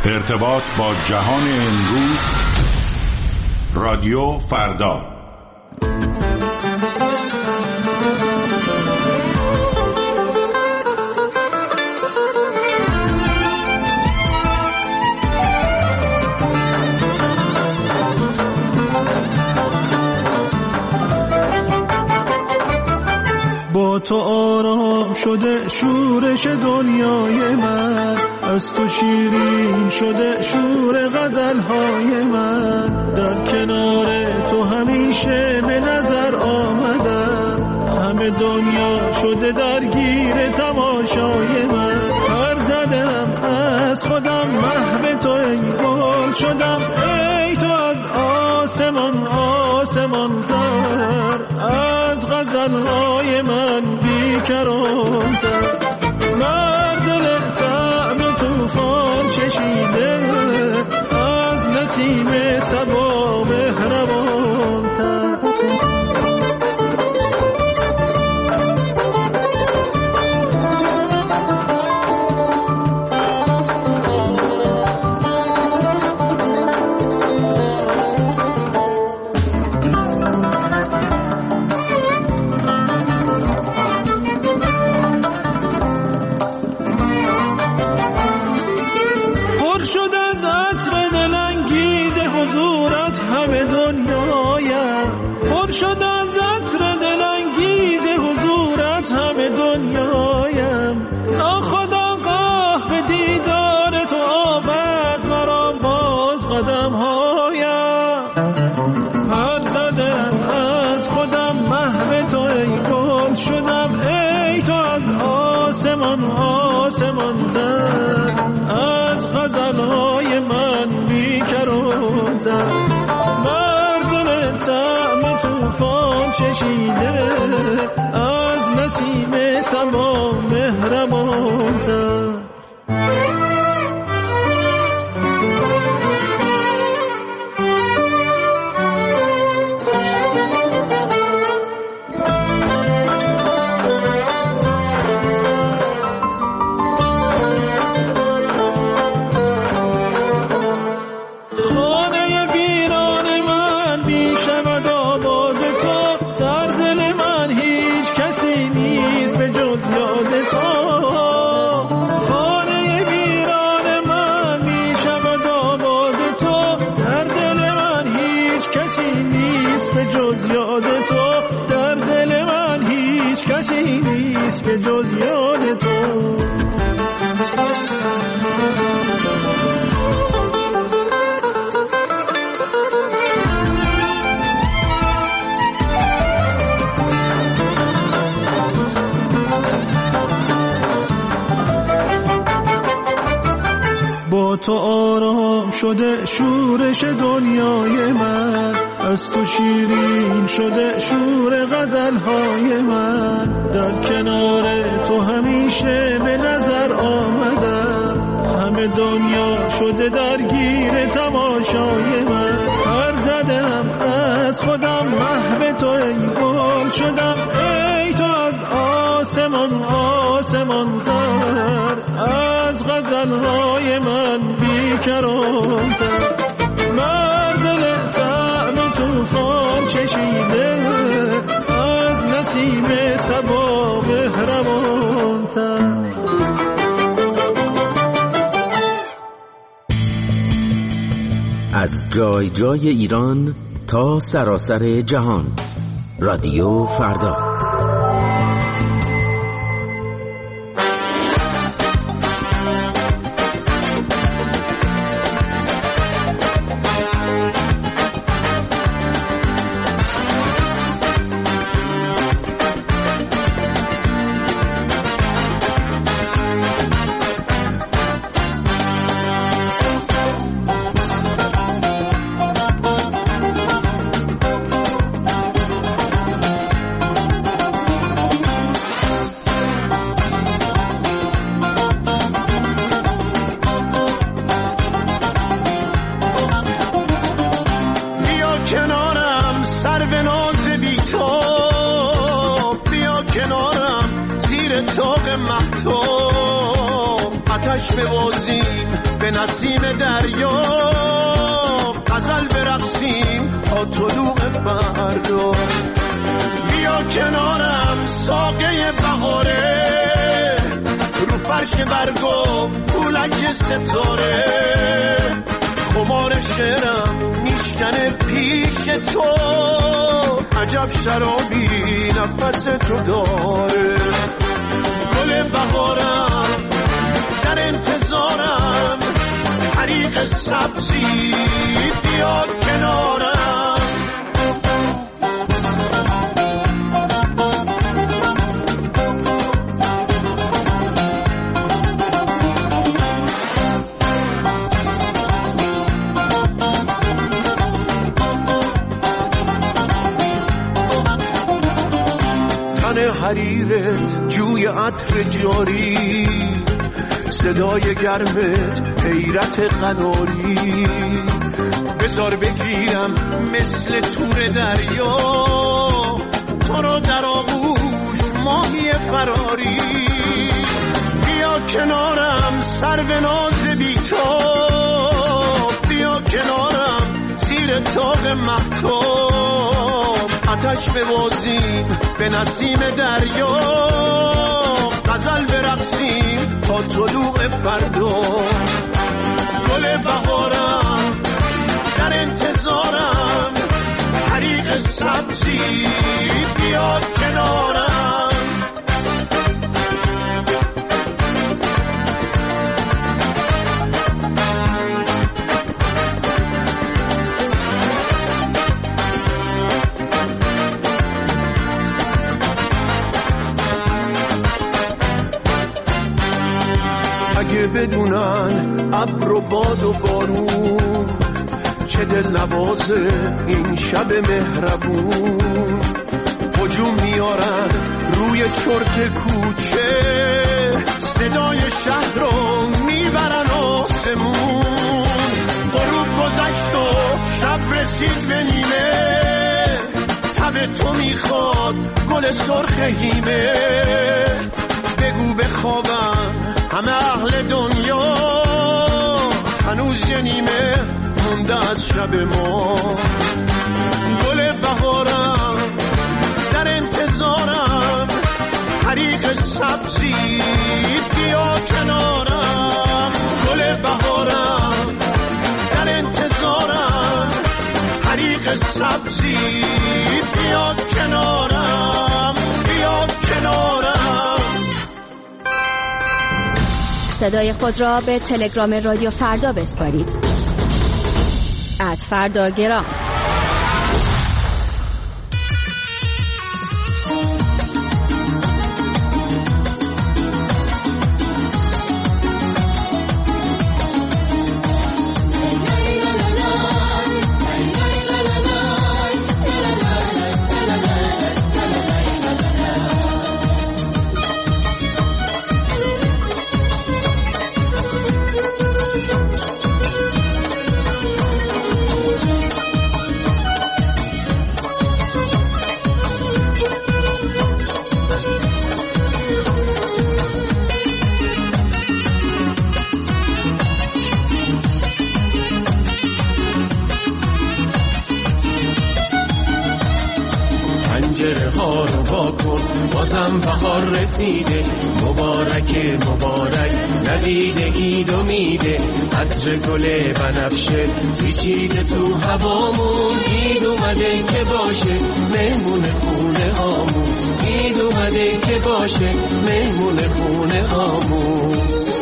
ارتباط با جهان امروز، رادیو فردا. با تو آرام شده شورش دنیای من، از تو شیرین شده شور غزلهای من. در کنار تو همیشه به نظر آمدم، همه دنیا شده درگیر تماشای من. پر زدم از خودم محو تو، ای گل شدم ای تو از آسمان آسمان تر، از غزلهای من بیکران‌تر. دل طعم توفان چشیده، از نسیم صبا مهربان‌تر. از غزلهای من بیکران‌تر. دل طعم توفان چشیده، از نسیم صبا مهربان‌تر. به جز یاد تو. با تو آرام شده شورش دنیای من، از تو شیرین شده شور غزلهای من. در کنار تو همیشه به نظر آمدم، همه دنیا شده درگیر تماشای من. پر زدم از خودم محو تو، ای گل شدم ای تو از آسمان آسمان تر، از غزلهای من بیکران‌تر. دل طعم توفان چشیده، از نسیم صبا مهربان‌تر. از جای جای ایران تا سراسر جهان، رادیو فردا. آتش ببازیم به نسیم دریا، غزل برقصیم تا طلوع فردا. بیا کنارم ساقه بهاره، رو فرش برگا پولک ستاره، خمار شعرم میشکنه پیش تو، عجب شرابی نفس تو داره. گل بهارم در انتظارم، حریق سبزی بیا کنارم. حریرت جوی عطر جاری، صدای گرمت حیرت قناری، بذار بگیرم مثل تور دریا، تو رو در آغوش ماهی فراری. بیا کنارم سرو ناز بی‌تاب، بیا کنارم زیر تاق مهتاب، آتش ببازیم به نسیم دریا، غزل برقصیم تا طلوع فردا. گل بهارم در انتظارم، حریق سبزی بیا کنارم. اگه بدونن ابر و باد و بارون، چه دل نوازه این شب مهربون. هجوم میارن روی چرت کوچه، صدای شهر رو میبرن آسمون. غروب گذشت و شب رسید به نیمه، تب تو میخواد گل سرخ هیمه. بگو بخوابم همه اهل دنیا، هنوز یه نیمه مونده از شب ما. گل بهارم در انتظارم، حریق سبزی بیا کنارم. گل بهارم در انتظارم، حریق سبزی بیا کنارم، بیا کنارم. صدای خود را به تلگرام رادیو فردا بسپارید. @فرداگرام. بازم بهار رسیده، مبارک مبارک نوید عید و میده. عطر گل بنفشه پیچیده تو هوامون، عید اومده که باشه مهمون خونه هامون، عید اومده که باشه مهمون خونه هامون.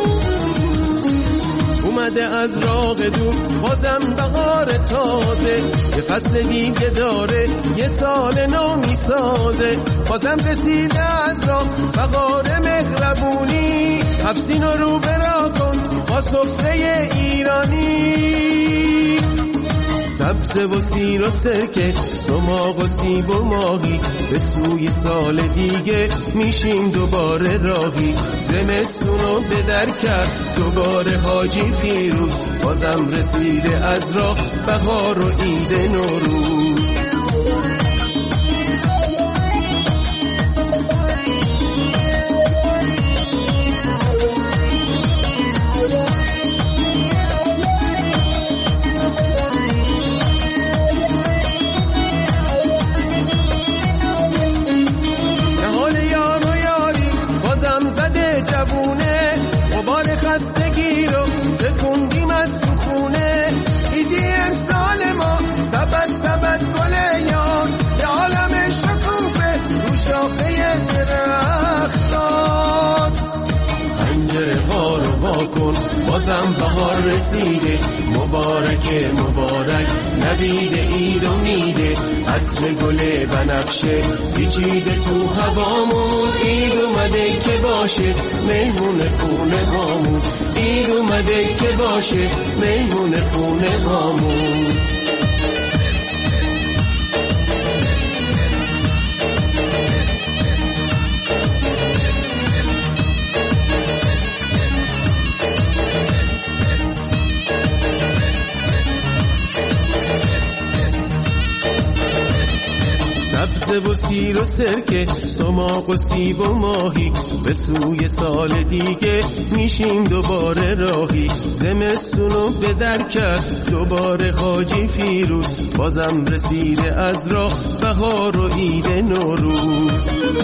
اومده از راه دور بازم بهار تازه، یه فصل دیگه داره یه سال نو میسازه. بازم رسیده از راه بهار مهربونی، حفظین رو برا کن با سفره ایرانی. سبز و سیر و سرکه، سماق و سیب و ماهی، به سوی سال دیگه میشیم دوباره راهی. زمستونو به در کرد دوباره حاجی فیروز، بازم رسیده از راه بهار و عید نوروز. خستگی رو بکندیم از تو خونه. ایدی امسال ما سبت گل یار یه عالم شکوفه رو شاخه درختاست. پنجره ها رو واکن بازم بهار رسیده، مبارک نوید عید و میده. عطر گل بنفشه پیچیده تو هوامون، عید اومده که باشه مهمون خونه هامون، عید اومده که باشه مهمون خونه هامون. سبزه و سیر و سرکه، سماق و سیب و ماهی، به سوی سال دیگه میشیم دوباره راهی. زمستونو به در کرد دوباره حاجی فیروز، بازم رسیده از راه بهار و عید نوروز.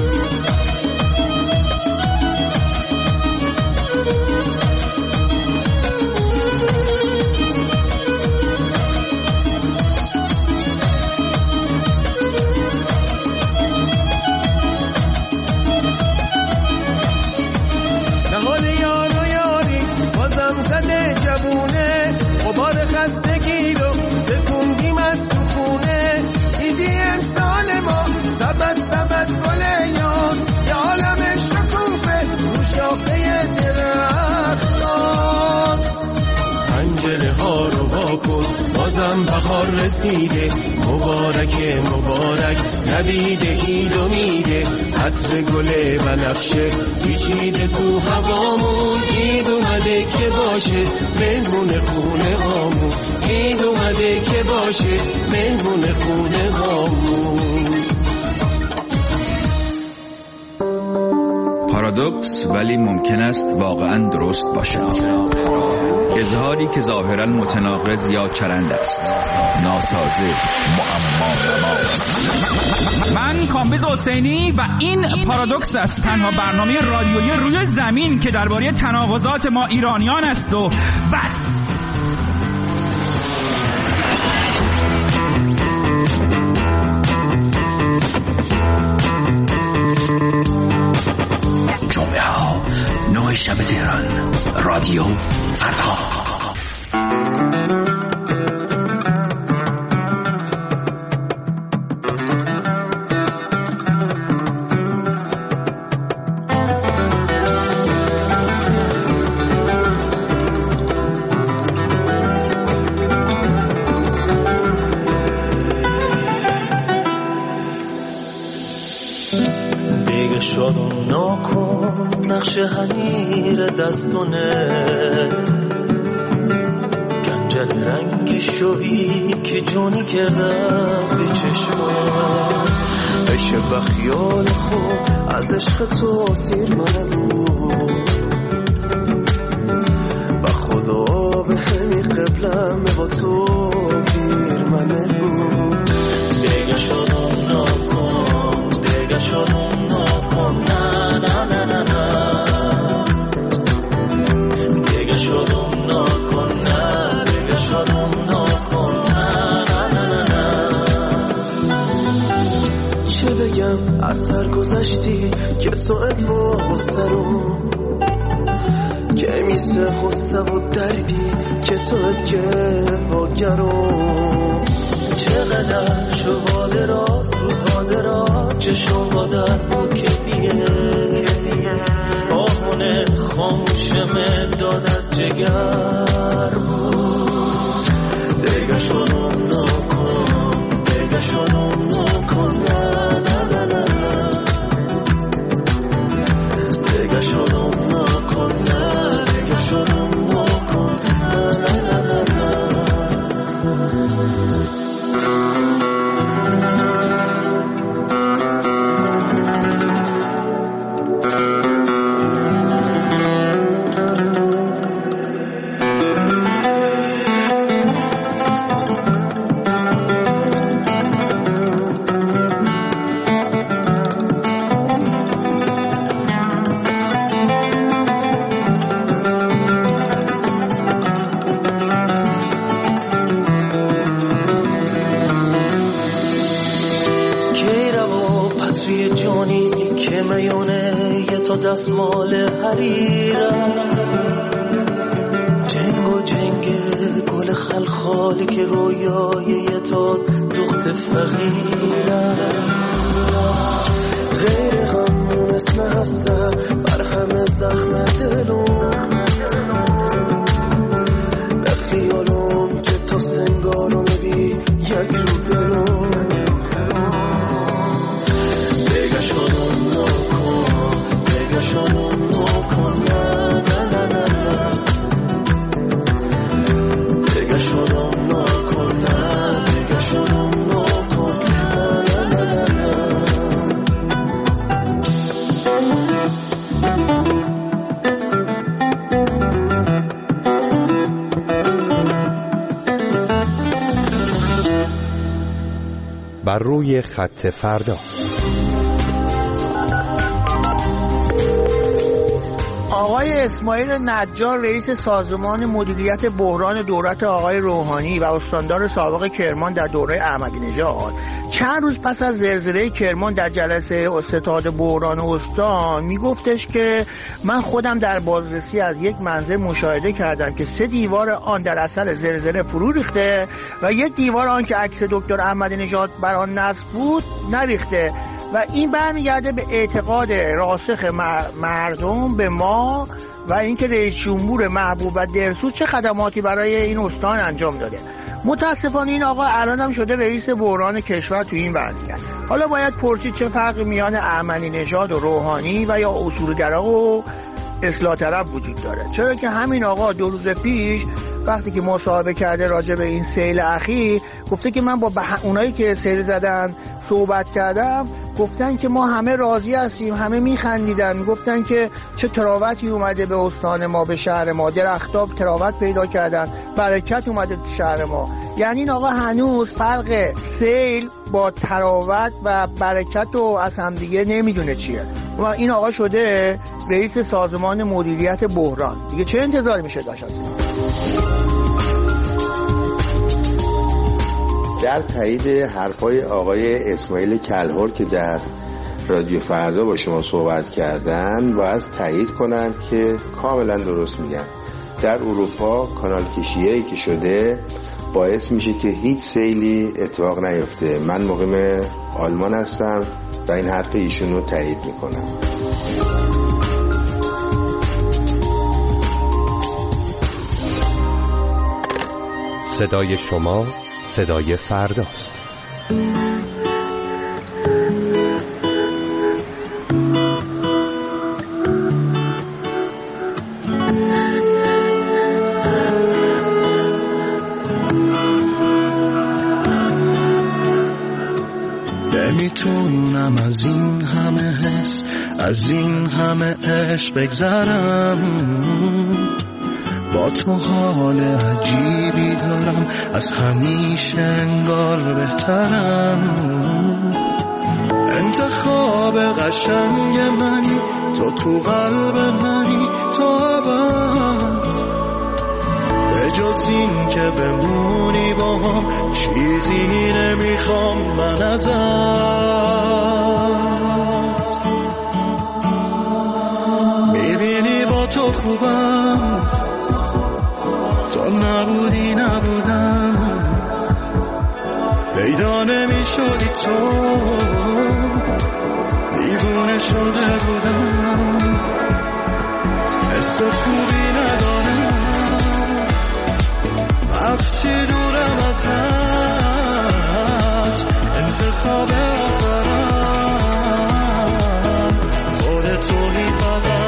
خستگی رو بکندیم از تو خونه. ایدی امسال ما سبت گل یار یه عالم شکوفه رو شاخه درختاست. پنجره ها رو واکن بازم بهار رسیده، مبارک نوید عید و میده. عطر گل بنفشه پیچیده تو هوامون، عید اومده که باشه مهمون خونه هامون، عید اومده که باشه مهمون خونه هامون. پارادوکس ولی ممکن است واقعا درست باشد. اظهاری که ظاهرا متناقض یا چرند است، ناسازه، معما. من کامبیز حسینی و این پارادوکس است، تنها برنامه رادیویی روی زمین که درباره تناقضات ما ایرانیان است و بس. جمعه ها 9 شب تهران، رادیو فردا. نقش حنیر دستونت گنجل رنگ شوی که جونی کردم به چشمات. عشق و خیال خوب از عشق تو سیر من بود، و خدا به همی قبلم با تو گیر من بود. دیگه شدم نکن، دیگه شدم نکن، نه نه نه نه نه. دیگه شدم نکن، نه دیگه شدم نکن، نه نه نه نه. چه بگم از سر گذشتی که تو ادوا سرم، که میسه غصه و دردی که تو که واگرم. چقدر شبا دراز روزها دراز چشم با درد که بیه آهونه خاموشم داد از جگر بود. دیگه شدم نکن، دیگه شدم نکن، نه نه نه نه نه. دیگه شدم نکن، نه دیگه شدم نکن، نه نه نه نه نه. دستمال حریرم، جنگ و جنگ گل خلخالی که رویای یه تا دخت فقیرم، غیر غمون اسم هستم بر همه زخم دلم، به خیالم که تو سنگارو میبی یک رو بلوم، دیگه شدم نکن، دیگه شدم نکن، نه نه نه نه نه، دیگه شدم نکن، نه دیگه شدم نکن، نه نه نه نه نه. بر روی خط فردا. آقای اسماعیل نجار رئیس سازمان مدیریت بحران دولت آقای روحانی و استاندار سابق کرمان در دوره احمدی نژاد چند روز پس از زلزله کرمان در جلسه ستاد بحران استان میگفتش که من خودم در بازرسی از یک منزل مشاهده کردم که 3 دیوار آن در اثر زلزله فرو ریخته و یک دیوار آن که عکس دکتر احمدی نژاد بر آن نصب بود نریخته و این برمیگرده به اعتقاد راسخ مردم به ما و اینکه رئیس جمهور محبوب و درسو چه خدماتی برای این استان انجام داده. متاسفانه این آقا الان هم شده رئیس بحران کشور تو این وضعیت. حالا باید پرسید چه فرقی میان احمدی نژاد و روحانی و یا اصولگرا و اصلاح طلب وجود داره؟ چرا که همین آقا 2 روز پیش وقتی که مصاحبه کرده راجع به این سیل اخیر گفته که من با اونایی که سیل زدن صحبت کردم، گفتن که ما همه راضی هستیم، همه میخندیدن، گفتن که چه تراوتی اومده به استان ما، به شهر ما، درختاب تراوت پیدا کردن، برکت اومده تو شهر ما. یعنی این آقا هنوز فرق سیل با تراوت و برکت رو از همدیگه نمیدونه چیه و این آقا شده رئیس سازمان مدیریت بحران. دیگه چه انتظاری میشه داشت؟ در تایید حرفای آقای اسماعیل کلهر که در رادیو فردا با شما صحبت کردن باید تایید کنن که کاملا درست میگن. در اروپا کانال کشیه‌ای که شده باعث میشه که هیچ سیلی اتفاق نیفته. من مقیم آلمان هستم و این حرف ایشون رو تایید میکنم. صدای شما صدای فرداست. نمیتونم از این همه حس، از این همه عشق بگذرم، با تو حال عجیبی دارم، از همیشه انگار بهترم. انتخاب قشنگ منی، تو قلب منی تا ابد، به جز این که بمونی با هم چیزی نمیخوام من ازت. میبینی با تو خوبم، تو نبودی نبودم، پیدا نمی شدی تو، دیوونه شده بودم، حس خوبی ندارم، وقتی دورم ازت، انتخاب آخرم خودتونی فقط.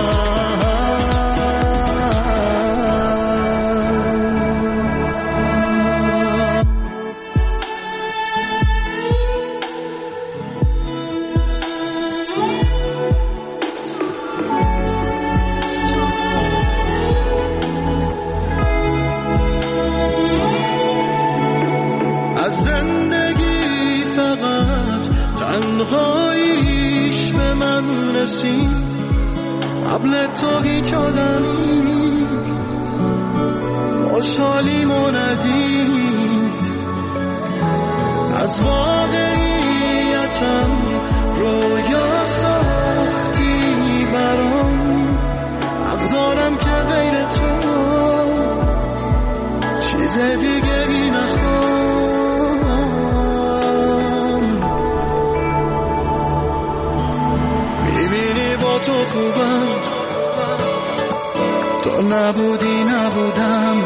تنهاییش به من رسید، قبل تو هیچ آدمی خوشحالیمو ندید، از واقعیتم رویا ساختی برام. چیز دیگری نخوام. میبینی با تو خوبم، تو نبودی نبودم،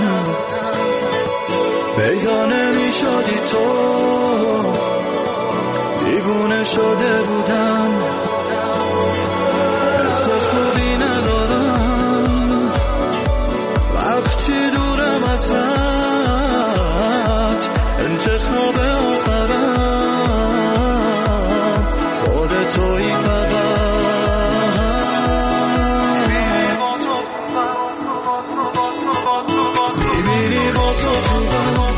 بیگانه میشدی تو، دیوونه شده بودم. حس خوبی ندارم وقتی دورم ازت، انتخاب آخرم خودتویی فقط. میبینی با تو خوبم،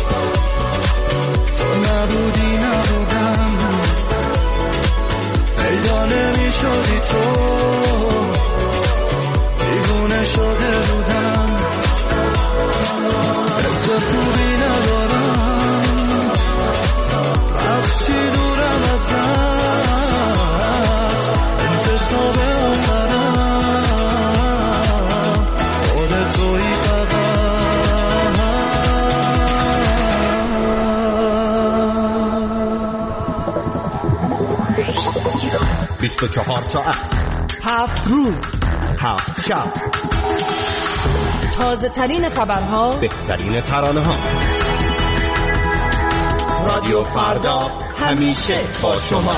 تو نبودی نبودم، پیدا نمیشدی تو، دیوونه شده بودم. حس خوبی ندارم وقتی دورم ازت، انتخاب آخرم خودتویی فقط. 24 ساعت، 7 روز، 7 شب، تازه ترین خبرها، بهترین ترانه ها. رادیو فردا همیشه با شما.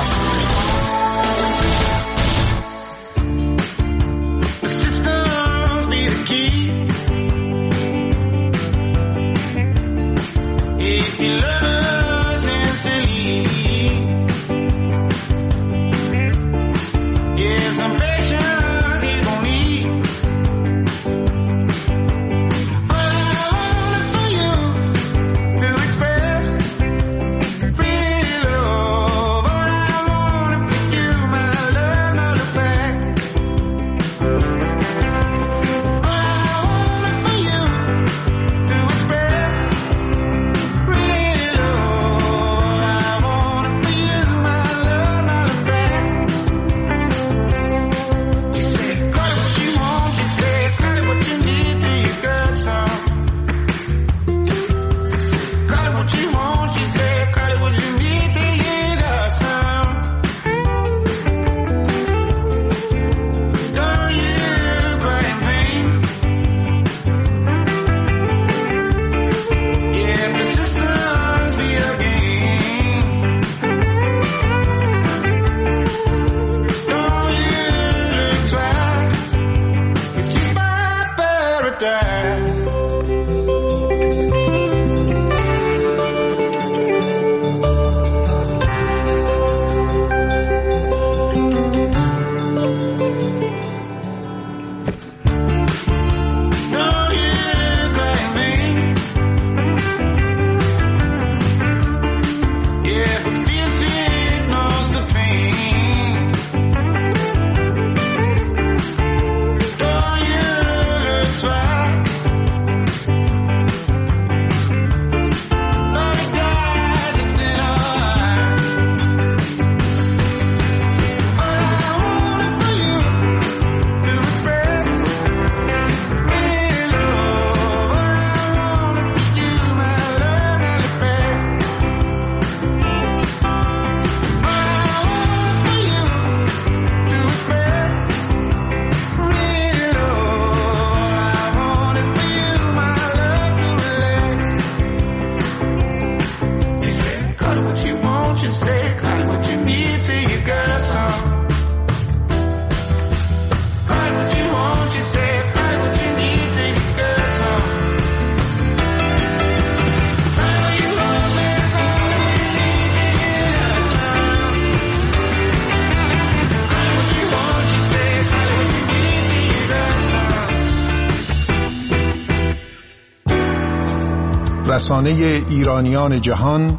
رسانه ایرانیان جهان،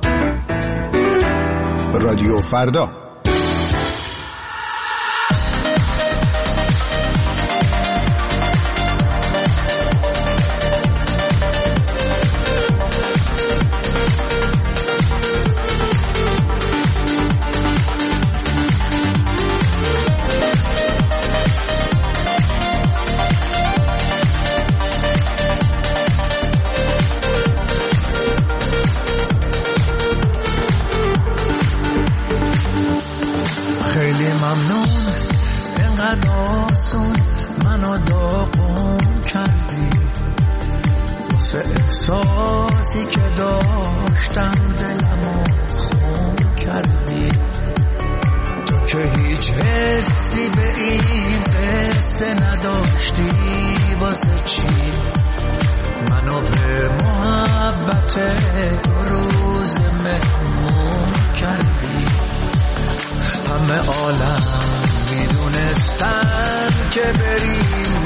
رادیو فردا. واسه احساسی که داشتم دلمو خون کردی. تو که هیچ حسی به این قصه نداشتی، واسه چی منو به محبت 2 روز مهمون کردی؟ همه عالم میدونستن که بری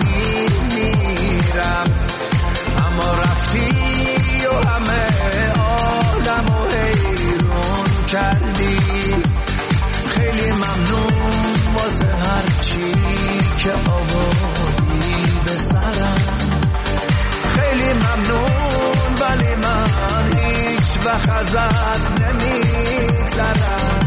میرم، اما رفتی و همه عالمو حیرون کردی. خیلی ممنون واسه هرچی که آوردی به سرم، خیلی ممنون، ولی من هیچ وقت ازت نمیگذرم.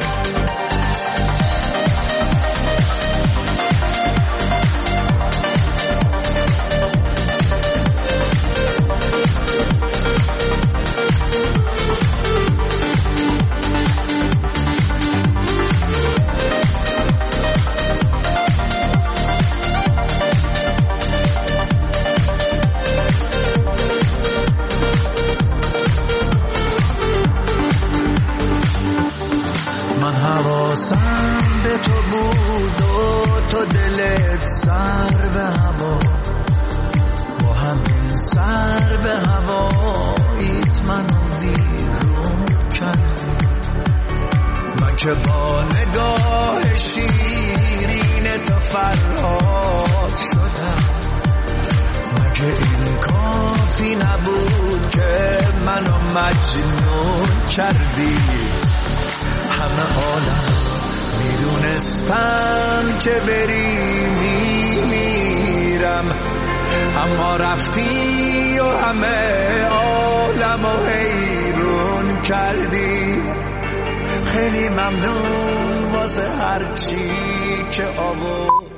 حواسم به تو بود و تو دلت سر به هوا، با همین سر به هواییت منو ویرون کردی. من که با نگاه شیرین تو فرهاد شدم، مگه این کافی نبود که منو مجنون کردی؟ همه عالم میدونستم که بری میمیرم، اما رفتی و همه عالمو حیرون کردی. خیلی ممنون واسه هرچی که آورد